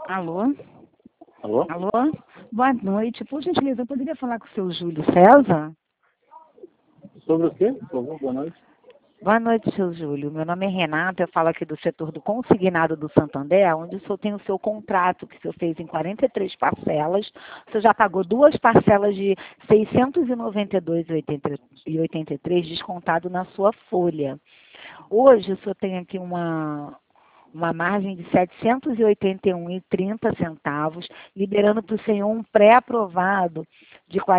Alô? Alô? Alô? Boa noite. Por gentileza, eu poderia falar com o seu Júlio César? Sobre o quê? Por favor, boa noite. Boa noite, seu Júlio. Meu nome é Renata, eu falo aqui do setor do consignado do Santander, onde o senhor tem o seu contrato, que o senhor fez em 43 parcelas. O senhor já pagou duas parcelas de R$ 692,83 descontado na sua folha. Hoje, o senhor tem aqui uma margem de R$ 781,30, liberando para o senhor um pré-aprovado de R$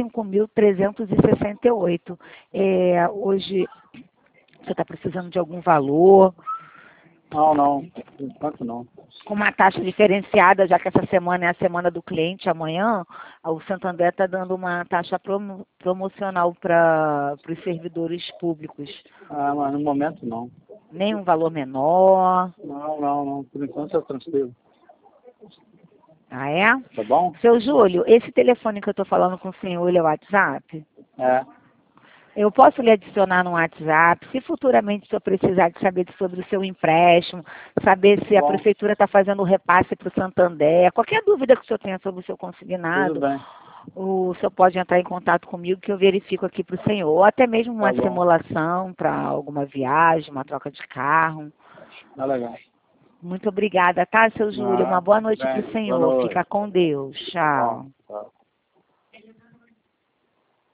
45.368. Hoje, você está precisando de algum valor, Não, por enquanto não. com uma taxa diferenciada, já que essa semana é a semana do cliente, amanhã, o Santander está dando uma taxa promocional para os servidores públicos. Mas no momento não. Nem um valor menor. Não. Por enquanto é tranquilo. Ah, é? Tá bom? Seu Júlio, esse telefone que eu estou falando com o senhor, ele é o WhatsApp? É. Eu posso lhe adicionar no WhatsApp, se futuramente o senhor precisar de saber sobre o seu empréstimo, saber se a Bom. prefeitura está fazendo o repasse para o Santander, qualquer dúvida que o senhor tenha sobre o seu Tudo consignado, bem. o senhor pode entrar em contato comigo que eu verifico aqui para o senhor, ou até mesmo uma Tá bom. simulação para alguma viagem, uma troca de carro. Tá legal. Muito obrigada, tá, seu Júlio? Uma boa Tudo noite para bem. o Boa senhor. noite. Fica com Deus. Tá bom. Tchau. Tá.